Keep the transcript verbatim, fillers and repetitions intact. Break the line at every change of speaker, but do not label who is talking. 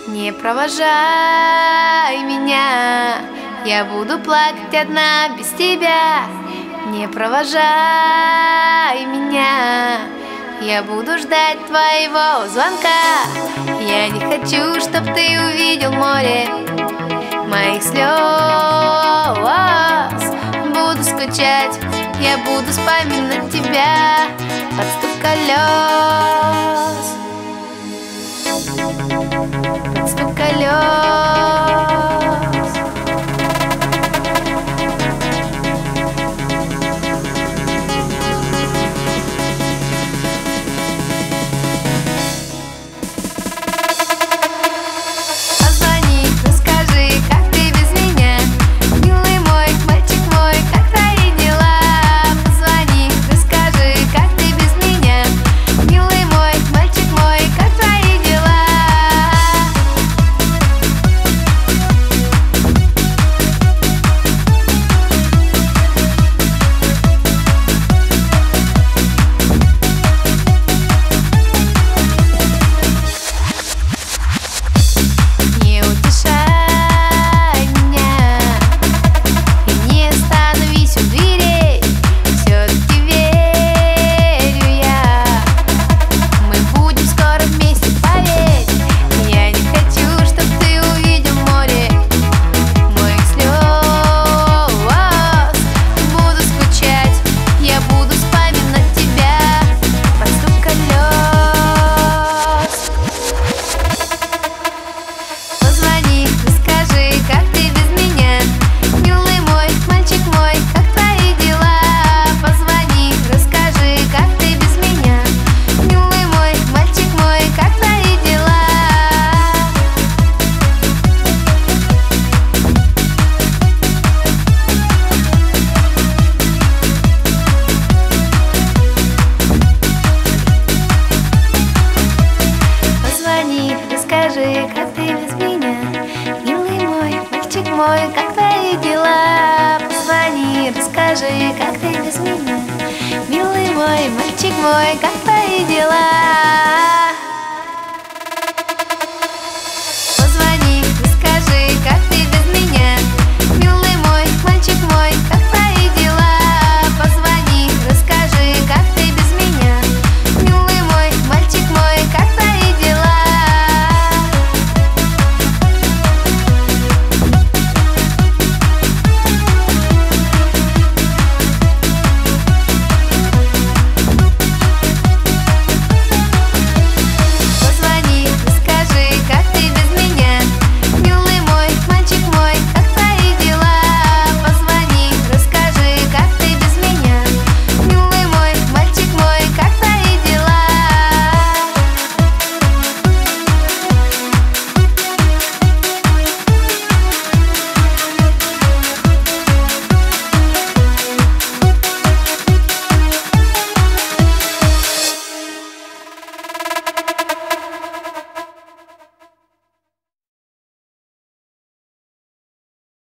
Не провожай меня, я буду плакать одна без тебя. Не провожай меня, я буду ждать твоего звонка. Я не хочу, чтоб ты увидел море моих слез. Буду скучать, я буду вспоминать тебя под стук колес, под стук колес. Расскажи, как ты без меня, милый мой, мальчик мой, как твои дела? Позвони, расскажи, как ты без меня, милый мой, мальчик мой, как твои дела?